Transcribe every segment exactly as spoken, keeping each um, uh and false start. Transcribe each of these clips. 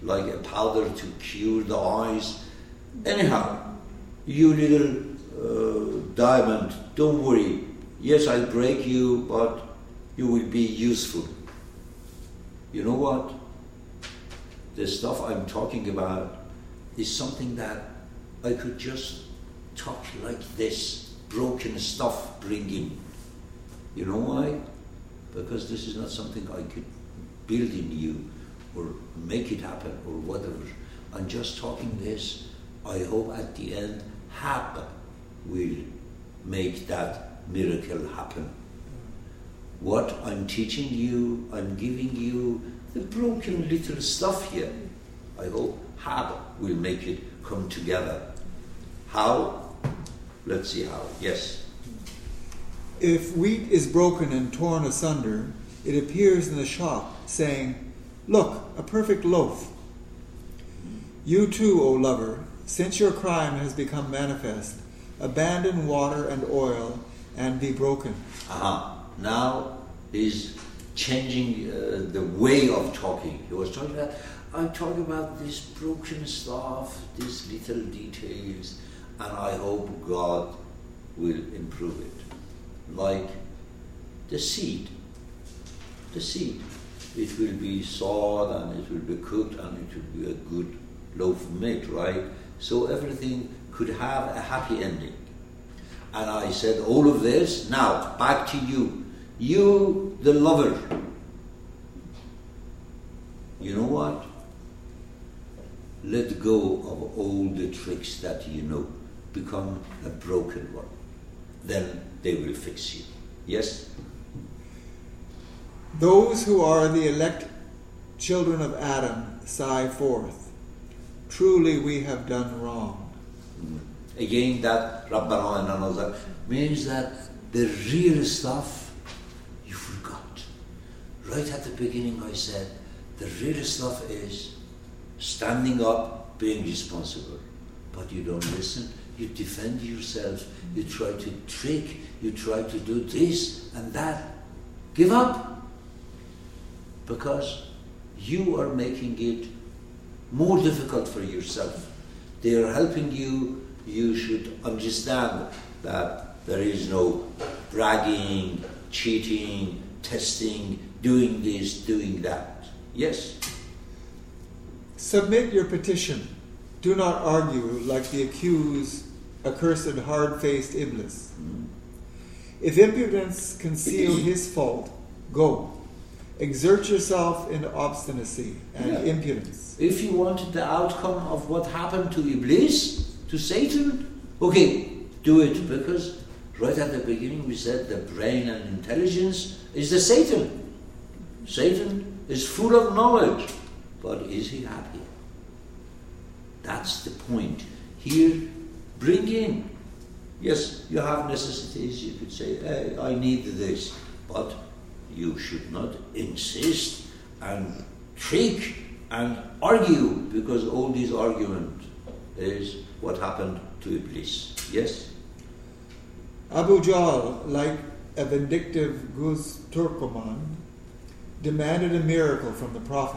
like a powder to cure the eyes. Anyhow, you little uh, diamond, don't worry. Yes, I'll break you, but you will be useful. You know what? The stuff I'm talking about is something that I could just talk like this, broken stuff bring in. You know why? Because this is not something I could build in you or make it happen or whatever. I'm just talking this. I hope at the end, Hab will make that miracle happen. What I'm teaching you, I'm giving you the broken little stuff here. I hope Hab will make it come together. How? Let's see how. Yes. If wheat is broken and torn asunder, it appears in the shop, saying, "Look, a perfect loaf." You too, O lover, since your crime has become manifest, abandon water and oil and be broken. Aha. Now he's changing uh, the way of talking. He was talking about, I'm talking about this broken stuff, these little details, and I hope God will improve it. Like the seed. The seed. It will be sawed and it will be cooked and it will be a good loaf of meat, right? So everything could have a happy ending. And I said all of this, now back to you. You, the lover. You know what? Let go of all the tricks that you know. Become a broken one. Then they will fix you. Yes? Those who are the elect children of Adam sigh forth, "Truly we have done wrong." Mm. Again, that Rabbana and another means that the real stuff you forgot. Right at the beginning I said, the real stuff is standing up, being responsible. But you don't listen, you defend yourself, you try to trick, you try to do this and that. Give up. Because you are making it more difficult for yourself. They are helping you. You should understand that there is no bragging, cheating, testing, doing this, doing that. Yes? Submit your petition. Do not argue like the accused, accursed, hard-faced Iblis. Mm. If impudence conceal his fault, go. Exert yourself in obstinacy and yeah. impudence. If you wanted the outcome of what happened to Iblis, to Satan, okay, do it, because right at the beginning we said the brain and intelligence is the Satan. Satan is full of knowledge, but is he happy? That's the point. Here, bring in. Yes, you have necessities, you could say, hey, I need this, but you should not insist and trick and argue, because all these arguments is what happened to Iblis. Yes? Abu Jahl, like a vindictive Ghuz Turkoman, demanded a miracle from the Prophet.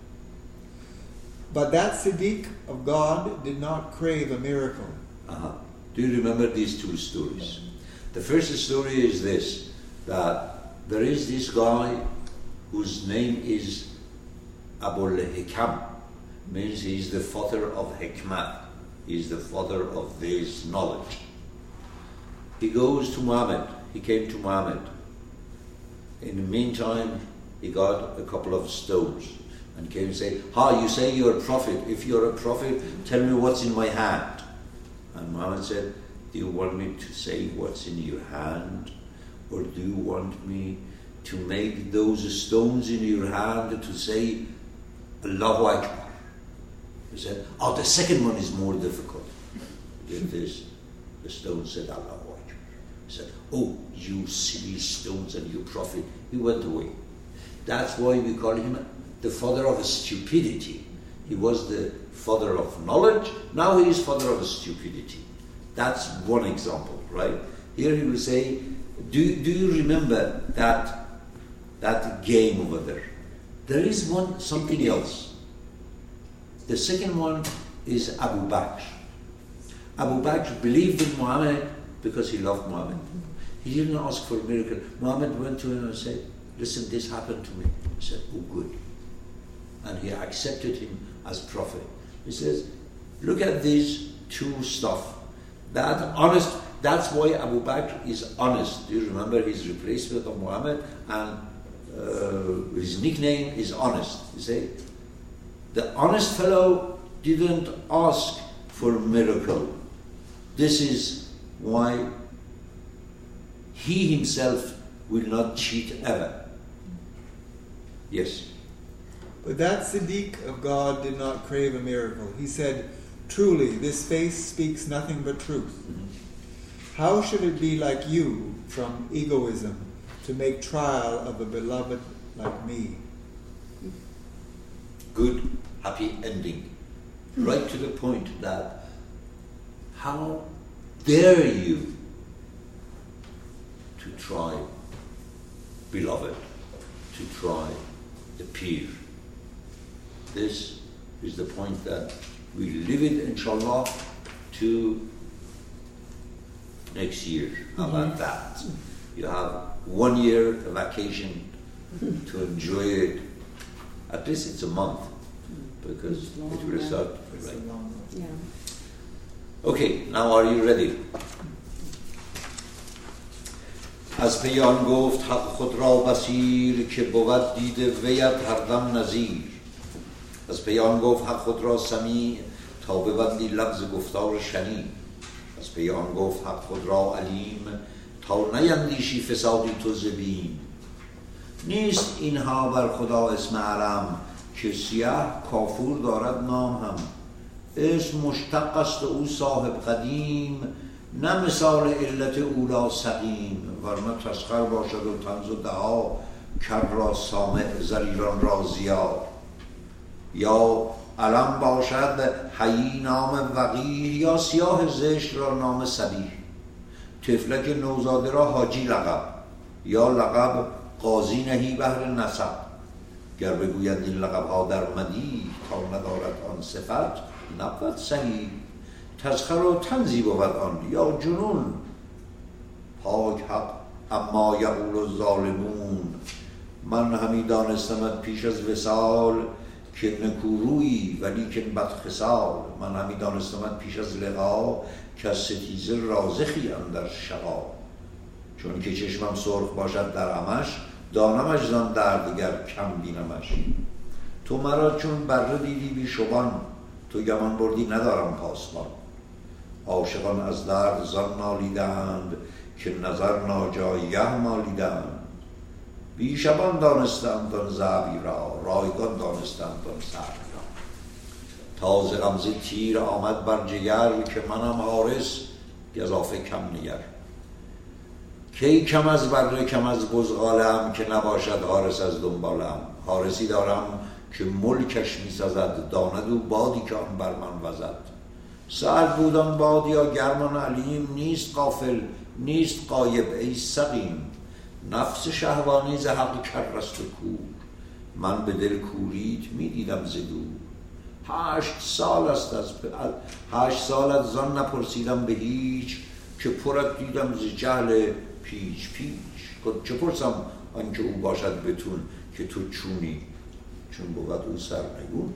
But that Siddiq of God did not crave a miracle. Uh-huh. Do you remember these two stories? The first story is this, that there is this guy whose name is Abul Hikam, means he is the father of Hikmah. He is the father of this knowledge. He goes to Muhammad. He came to Muhammad. In the meantime, he got a couple of stones and came and said, "Ha, you say you're a prophet. If you're a prophet, tell me what's in my hand." And Muhammad said, "Do you want me to say what's in your hand? Or do you want me to make those stones in your hand to say Allahu Akbar?" He said, "Oh, the second one is more difficult." Get this? The stone said Allahu Akbar. He said, "Oh, you silly stones and you prophet." He went away. That's why we call him the father of stupidity. He was the father of knowledge, now he is father of stupidity. That's one example, right? Here he will say, Do, do you remember that that game over there? There is one something else. The second one is Abu Bakr. Abu Bakr believed in Muhammad because he loved Muhammad. He didn't ask for a miracle. Muhammad went to him and said, listen, this happened to me. He said, oh, good. And he accepted him as prophet. He says, look at these two stuff. That honest, that's why Abu Bakr is honest. Do you remember his replacement of Muhammad? And uh, his nickname is honest. You see? The honest fellow didn't ask for a miracle. This is why he himself will not cheat ever. Yes. But that Siddiq of God did not crave a miracle. He said, truly, this face speaks nothing but truth. Mm-hmm. How should it be like you from egoism to make trial of a beloved like me? Good, happy ending. Right to the point that how dare you to try, beloved, to try the peer. This is the point that we live it, inshallah, to next year. How about that? You have one year of vacation to enjoy it. At least it's a month, because it will start. Right. Yeah. Okay, now are you ready? از پی آن گفت حق خود را بصیر که بود دیده ویت هر دم نظیر. از پی آن گفت حق خود را سمیع تا ببندی لفظ گفتار شنیع. از پی آن گفت حق خود را علیم تا نیندیشی فسادی تو ز بیم. نیست اینها بر خدا اسم علم که سیاه کافور دارد نام هم. اسم مشتق است او صاحب قدیم نه مثال علت اولا سقیم. ورنه تسخر باشد و طنز و دعا کر را سامع زریران را زیا. یا علم باشد حیی نام وقیح یا سیاه زشت را نام صبیح. طفلک نوزاده را حاجی لقب یا لقب قاضی نهی بهر نسب. گر بگوید این لقب ها در مدیح تا ندارد آن صفت نبود صحیح. تسخر و طنزی بود آن یا جنون. پاک حق اما یقول الظالمون. من همی دانستمت پیش از وصال که نکورویی ولی که بدخصال. من همی دانستمت پیش از لقا که از ستیزه رازخی اندر شقا. چون که چشمم سرخ باشد در عمش دانمش زان دردگر کم بینمش. تو مرا چون بره دیدی بی شبان تو گمان بردی ندارم پاسبان. عاشقان از درد زان نالیدند که نظر ناجایگه مالیدند. بی شبان دانستند آن زعبی را رایگان دانستند آن سعبی را. تاز غمزه تیر آمد بر جگر که منم حارس گزافه کم نگر. کی کم از بره کم از بزغالم که نباشد حارس از دنبالم. حارسی دارم که ملکش می سزد داند و بادی که آن بر من وزد. سرد بودان باد یا گرمان علیم نیست غافل نیست غایب ای سقیم. نفس شهوانی ز حق کرست و کور من به دل کوریت می دیدم ز دور. هشت سال است از هشت سال از زان نپرسیدم به هیچ که پرت دیدم ز جهل پیچ پیچ. چه پرسم آنکه او باشد بتون که تو چونی چون بود او سرنگون.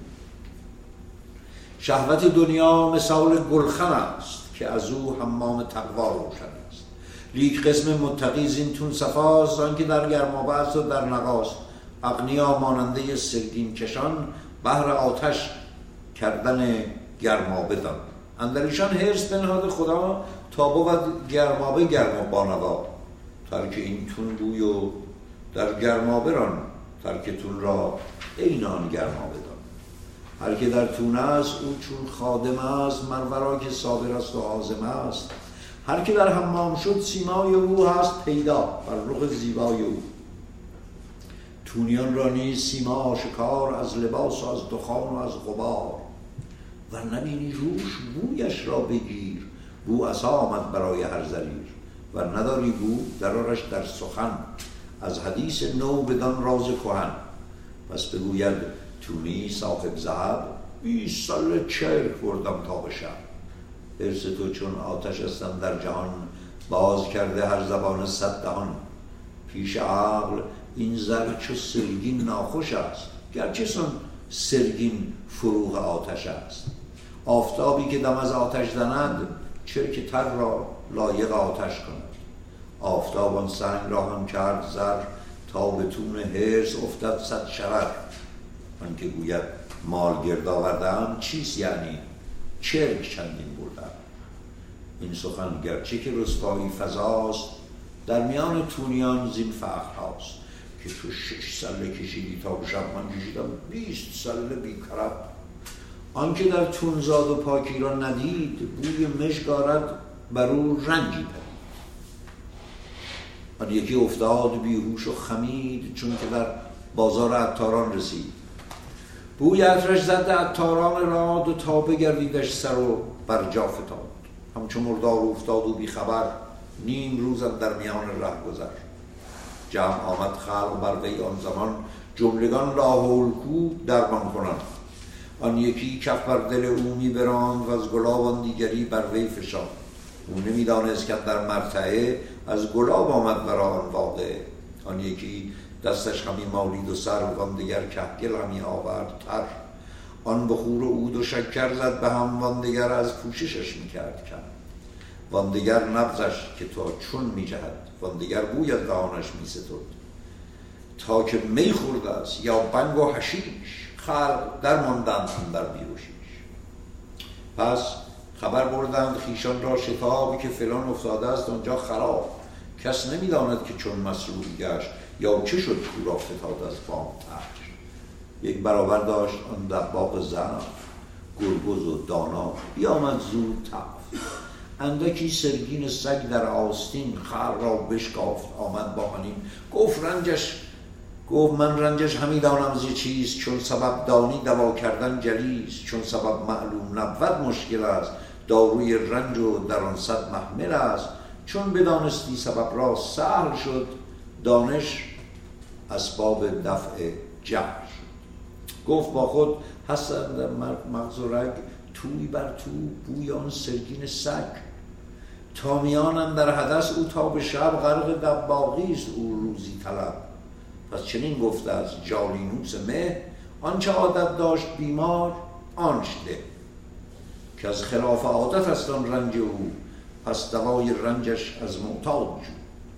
شهوت دنیا مثال گلخن است که از او حمام تقوا روشن است. لیک قسم متقی زینتون صفاست آنکه در گرمابه است و در نقاست. اغنیا ماننده سرگین کشان بهر آتش کردن گرمابه دان. اندر ایشان حرص بنهاد خدا تا بود گرمابه گرم و بانوا. ترک این تون بوی و در گرمابه ران ترکتون را اینان گرمابه دان. هر که در تون است او چون خادم است مرورا که صابر است و عازم است. هر که در حمام شد سیمای او هست پیدا بر رخ زیبای او. تونیان را نیز سیما آشکار از لباس و از دخان و از غبار. و نبینی روش بویش را بگیر بو عصا آمد برای هر زریر. و نداری بو درارش در سخن از حدیث نو بدان راز کهن. پس بگوید تونی صاحب ذهب بیست سال چرک بردم تا به شب. حرص تو چون آتش هستم در جهان، باز کرده هر زبان صد دهان. پیش عقل این زر چو سرگین ناخوش است، گرچه سان سرگین فروغ آتش است. آفتابی که دم از آتش زند، چرک تر را لایق آتش کند. آفتاب آن سنگ را هم کرد زر، تا به تون حرص افتد صد شرر. من که گوید مال گرد آوردم، چیست یعنی چرک چندین بردم. این سخن گرچه که رسوایی فضاست، در میان تونیان زین فخر هاست. که تو شش ساله کشیدی تا شب، من کشیدم بیست ساله بیکرب. آنکه در تونزاد و پاکی را ندید، بوی مشک آرد بر او رنجی پدید. آن یکی افتاد بیهوش و خمید، چون که در بازار عطاران رسید. بوی عطرش زد عطاران را، دو تا بگردیدش سر و بر جا فتاد. همچون مردار افتاد و بیخبر، نیم روزم در میان ره گذر. جمع آمد خلق بر وی آن زمان، جملگان لاحول کو درمان کنند. آن یکی کف بر دل او می براند، و از گلاب آن دیگری بر وی فشاند. او نمی دانست که در مرتعه، از گلاب آمد برای آن واقعه. آن یکی دستش همی مالید و سر، وان دیگر کهگل همی آورد تر. آن بخور و عود و شکر زد به هم، وان دیگر از پوششش می کرد کم. وان دیگر نبضش که تا چون می جهد، وان دیگر بوی از دهانش می ستد. تا که می خورده است یا بنگ و حشیش، خلق در ماندند اندر بیهوشیش. پس خبر بردند خیشان را شتابی، که فلان افتاده است آنجا خراب. کس نمی داند که چون مسرور گشت، یا چه شد کو را فتاد از بام ترش. یک برابر داشت آن دباغ زرف، گربز و دانا بیامد زود تف. اندکی سرگین سگ در آستین، خر را بشکافت آمد با حنین. گفت رنجش گفت من رنجش همی دانم زی چیست، چون سبب دانی دوا کردن جلیست. چون سبب معلوم نبود مشکل است، داروی رنج و در آن صد محمل است. چون بدانستی سبب را سهل شد، دانش اسباب دفع جهل شد. گفت با خود هستند در مغز و رگ، توی بر تو بوی آن سرگین سگ. تا میانم در حدث او تا به شب، غرق دباغیست او روزی طلب. پس چنین گفته از جالینوس مه، آنچه عادت داشت بیمار آنچ ده. که از خلاف عادت است آن رنج او، پس دوای رنجش از معتاد جو.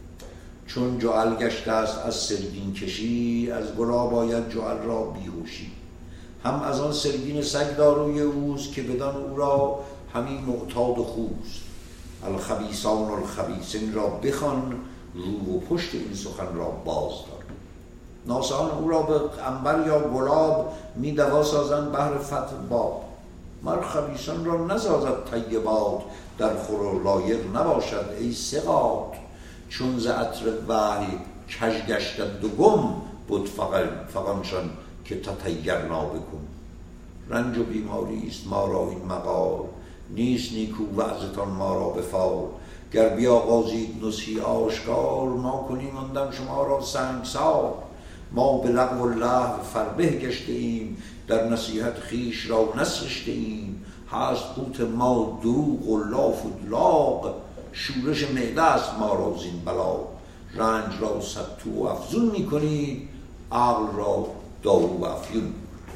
چون جعل گشته است از سرگین کشی، از گلاب آید جعل را بیهوشی. هم از آن سرگین سگ داروی اوست، که بدان او را همین معتاد و خوست. الخبیثان الخبیثین را بخوان، رو و پشت این سخن را باز دار. ناسان او را به عنبر یا گلاب، می دوا سازند بهر فتح باب. مر خبیثان را نسازد طیبات، در خور و لایق نباشد ای ثقات. چون ز عطر وحی کژ گشتند و گم، بود فغانشان که تطیرنا بکن. رنج و بیماری است ما را این مقال، نیست نیکو وعظتان ما را بفال. گر بیاغازید نصحی آشکار، ما کنیم آن دم شما را سنگسار. ما به لغو و لهو فربه گشته ایم، در نصیحت خویش را نسرشته ایم. هست قوت ما دروغ و لاف و لاغ، شورش معده است ما را زین بلا. رنج را ستو و افزون می کنید، عقل را دارو و افیون.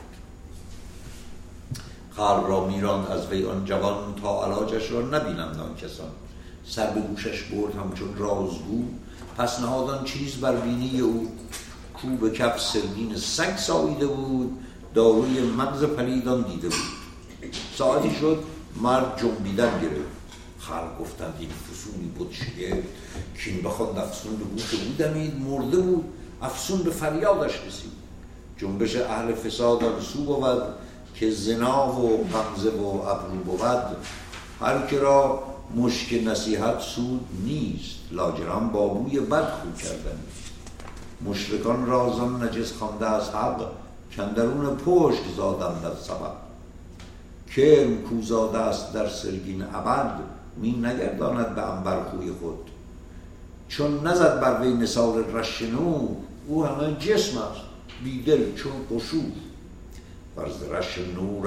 خلق را میراند از وی آن جوان، تا علاجش را نبینند آن کسان. سر به گوشش برد همچون رازگو، پس نهاد آن چیز بر بینی او. کو به کف سرگین سگ ساییده بود، داروی مغز پلیدان دیده بود. ساعتی شد مرد جنبیدن گرفت. خلق گفتند این فسونی بود شگفت، کین بخواند افسون به گوش او دمید. مرده بود افسون به فریادش رسید. جنبش اهل فساد آن سو بود، که زنا و غمزه و ابرو بود. هر که را مشک نصیحت سود نیست، لاجرم با بوی بد خو کردن. مشرکان را زان نجس خوانده از حق، کاندرون پشت زادند از سبب. کرم کو زاده است در سرگین ابد، می نگرداند به عنبر خوی خود. چون نزد بر وی نثار رش نور، او همه جسم است بی دل چون قشور. ورز رش نور